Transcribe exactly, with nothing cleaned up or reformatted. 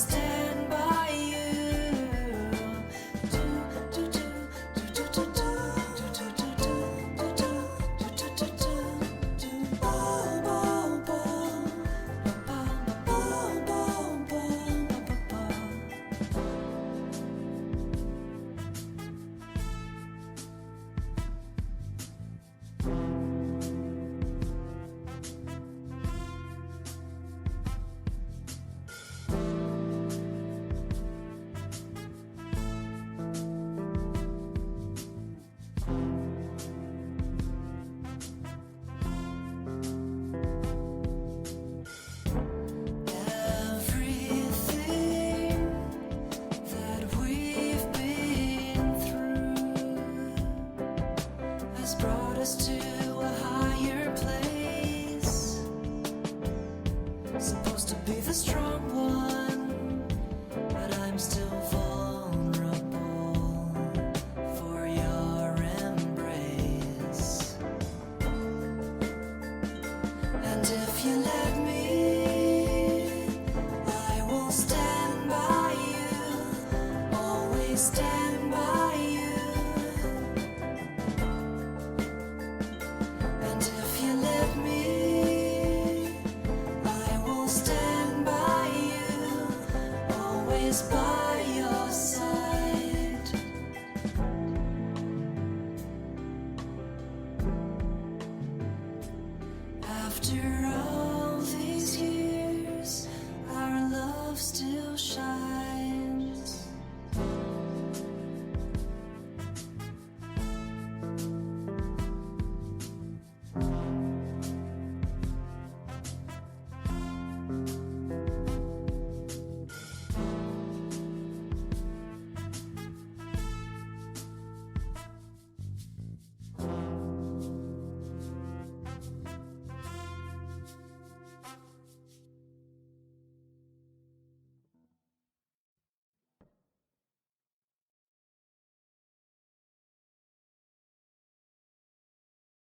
stand by you. Do, do, do, do, do, do, do, do, do, do, do, do, do, do, do, do. Bo, bo, bo. Ba, ba, bo, bo, bo, ba, ba, ba. Everything that we've been through has brought us to a higher place. Supposed to be the strong one, but I'm still vulnerable for your embrace. And if you let me, I will stand by you, always stand by you. And if you let me, I will stand by you, always by